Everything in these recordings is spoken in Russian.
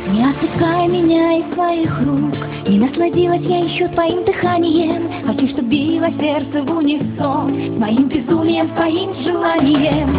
Не отпускай меня из своих рук, не насладилась я еще твоим дыханием. Хочу, чтоб било сердце в унисон с моим безумием, с твоим желанием.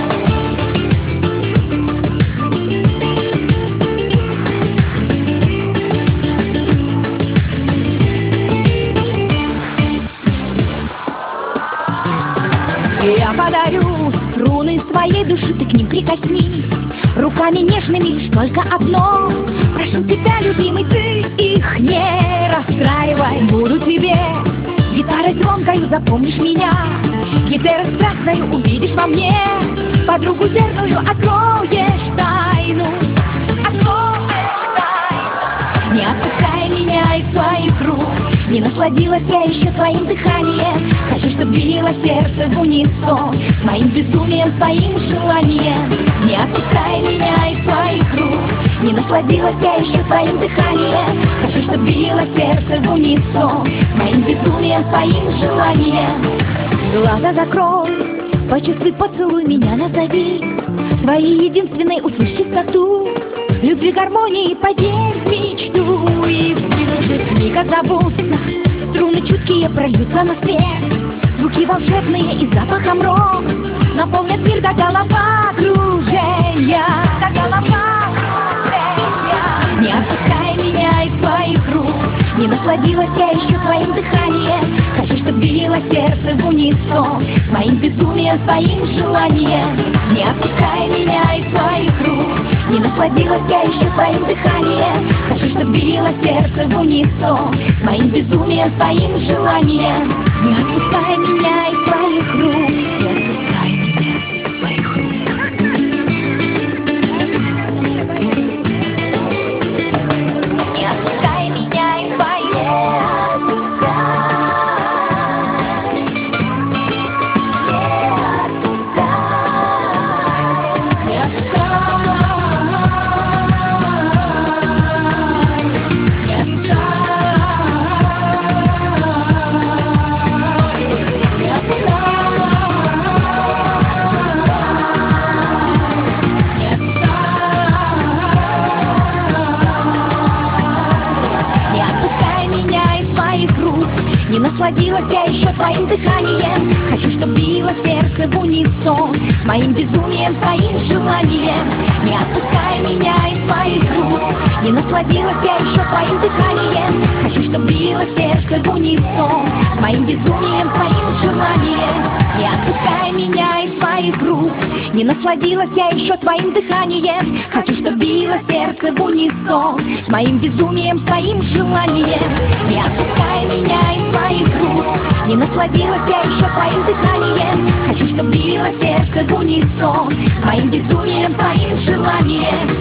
Я подарю струны своей души, ты к ним прикоснись. Руками нежными лишь только одно: прошу тебя, любимый, ты их не расстраивай. Буду тебе гитарой звонкою, запомнишь меня. Гитарой страстною увидишь во мне подругу верную, откроешь тайну. Откроешь тайну. Не отпускай меня из своих рук, не насладилась я еще твоим дыханием. Хочу, чтоб било сердце в унисон с моим безумием, с твоим желанием. Не отпускай меня из своих рук, не насладилась я еще твоим дыханием. Хочу, чтоб било сердце в унисон с моим безумием, с твоим желанием. Глаза закрой, почувствуй, поцелуй меня, назови своей единственной, услышь чистоту любви, гармонии, поверь в мечту. И в тиши миг отзовутся струны чуткие, прольются на свет звуки волшебные и запахом роз наполнят мир до головокружения, до головокружения. Не отпускай меня из своих рук, не насладилась я еще твоим дыханием. Хочу, чтоб било сердце в унисон с моим безумием, с твоим желанием. Не отпускай меня из своих рук, не насладилась я еще твоим дыханием. Хочу, чтоб било сердце в унисон с моим безумием, с твоим желанием. Не отпускай меня из своих рук, не отпускай меня из своих рук. Не отпускай меня из своих рук. Не насладилась я еще твоим дыханием. Хочу, чтоб било сердце в унисон с моим безумием, с твоим желанием. Не отпускай меня из своих рук, не насладилась я еще твоим дыханием. Хочу, чтоб било сердце в унисон с моим безумием, с твоим желанием. Не отпускай меня из своих рук, не насладилась я еще твоим дыханием. Хочу, чтоб било сердце в унисон с моим безумием, с твоим желанием. Не отпускай меня из своих рук, не насладилась я еще твоим дыханием. Хочу, чтоб било сердце в унисон с моим безумием, с твоим желанием.